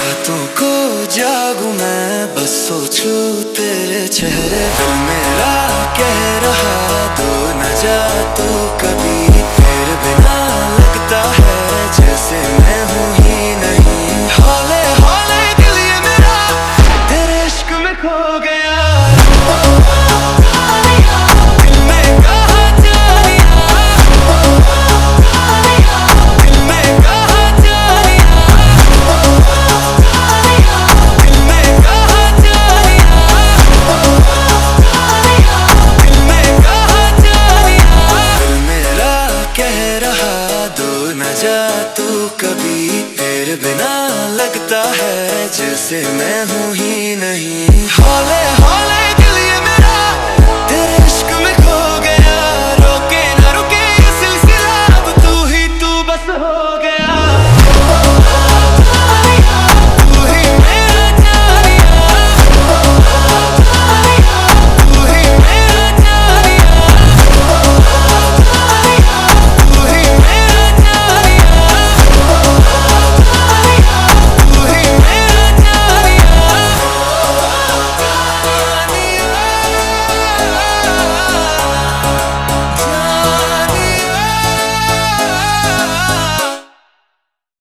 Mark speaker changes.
Speaker 1: रातों को जागूं मैं बस सोचूं तेरे चेहरे पे। मेरा कह रहा तो न जा तू कभी, तेरे बिना लगता है जैसे मैं हूँ ही नहीं। हौले हौले दिल ये मेरा तेरे इश्क में खो गया। तू कभी तेरे बिना लगता है जैसे मैं हूँ ही नहीं। हौले